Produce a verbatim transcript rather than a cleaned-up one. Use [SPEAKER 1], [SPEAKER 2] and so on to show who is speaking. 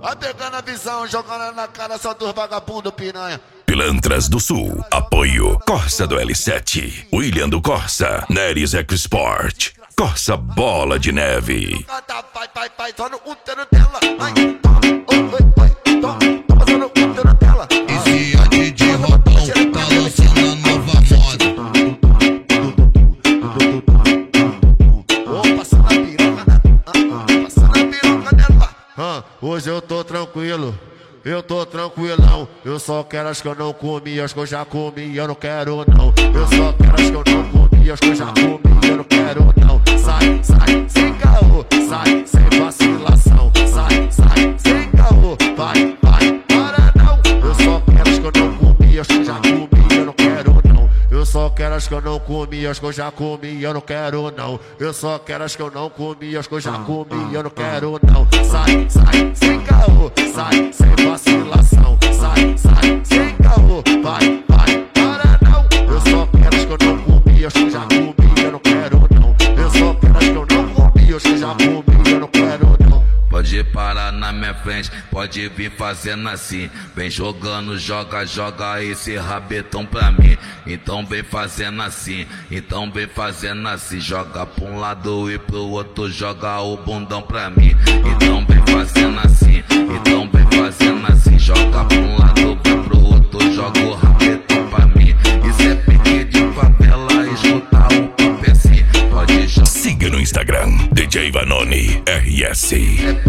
[SPEAKER 1] Vai pegando a visão, jogando na cara só dos vagabundos piranha.
[SPEAKER 2] Pilantras do Sul, apoio Corsa do L sete, William do Corsa, Neres Export, Corsa Bola de Neve.
[SPEAKER 1] Vai, vai, vai, só no útero dela. Vai, toma, oi, oi, oi, toma, toma só no útero dela.
[SPEAKER 3] E se a D J Rodão tá lançando a nova moda?
[SPEAKER 1] Ô, passando a piroca, passando a piroca dela. Hoje eu tô tranquilo. Eu tô tranquilão, eu só quero as que eu não comi, as que eu já comi, eu não quero não. Eu só quero as que eu não comi, as que eu já comi, eu não quero não. Sai, sai, sem caô, sai, sem vacilação. Sai, sai, sem caô, vai, vai, para não. Eu só quero as que eu não comi, as que eu já comi, eu não quero não. Eu só quero as que eu não comi, as que eu já comi, eu não quero não. Eu só quero as que eu não comi, as que eu já comi, eu não quero não. Sai, sai, sem caô, sai, sem vacilação. Sai, sai, sem caô, vai, vai, para não. Eu só quero as que eu não comi, as que eu já comi, eu não quero não. Eu só quero as que eu não comi, as que eu já comi, eu não quero não.
[SPEAKER 3] Pode parar na minha frente, pode vir fazendo assim. Vem jogando, joga, joga esse rabetão pra mim. Então vem fazendo assim, então vem fazendo assim. Joga pra um lado e pro outro, joga o bundão pra mim. Então vem fazendo assim, então vem fazendo assim. Joga pra um lado, vai pro outro, joga o rabetão pra mim. Isso é pique de favela, escuta o papo assim. Pode jogar.
[SPEAKER 2] Siga no Instagram, D J Vanoni R S.